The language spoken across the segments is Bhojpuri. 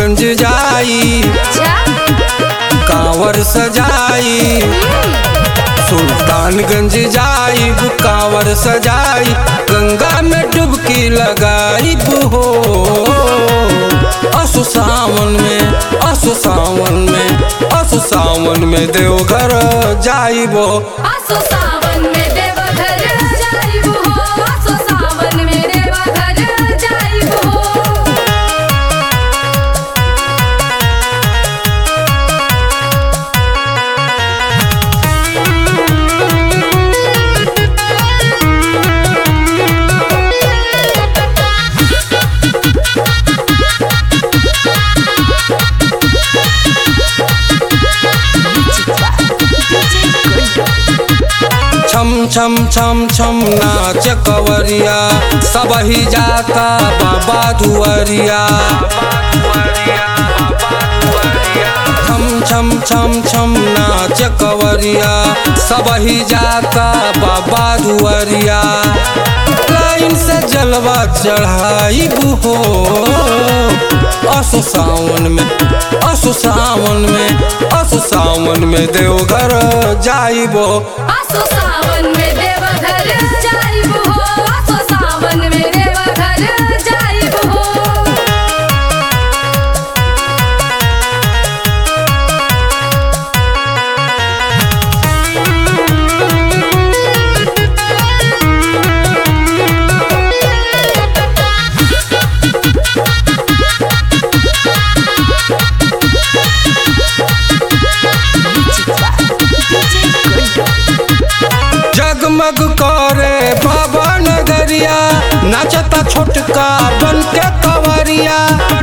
सुल्तानगंज जाई, कांवर सजाई। सुल्तानगंज जाई कांवर सजाई, गंगा में डुबकी लगाई हो। असु सावन में, असु सावन में, असु सावन में देवघर जाइबो। असु सावन में देवघर जाइबो, असु सावन में देवघर जाइबो। छम छम छम छम नाच कवरिया, सब ही जाता बाबा दुआरिया। छम छम छम छम नाच कवरिया, सब ही जाता बाबा दुआरिया। लाइन से जलवा चढ़ाई हो। असु सावन में, असु सावन में, असु सावन में देवघर जाइबो। असु सावन में देवघर जाइबो, असु सावन में देवघर जाइबो। जगमग करे बाबा नगरिया, नाचता छोटका बन के कवरिया।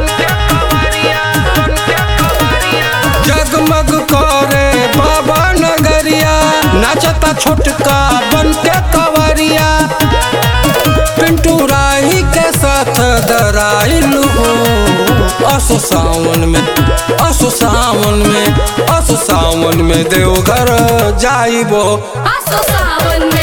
जगमग करे बाबा नगरिया, नाचता छोटका बन के कवरिया। पिंटू राही के साथ दराइल हो। असु सावन में, असु सावन में, असु सावन में देवघर जाइबो। असु सावन में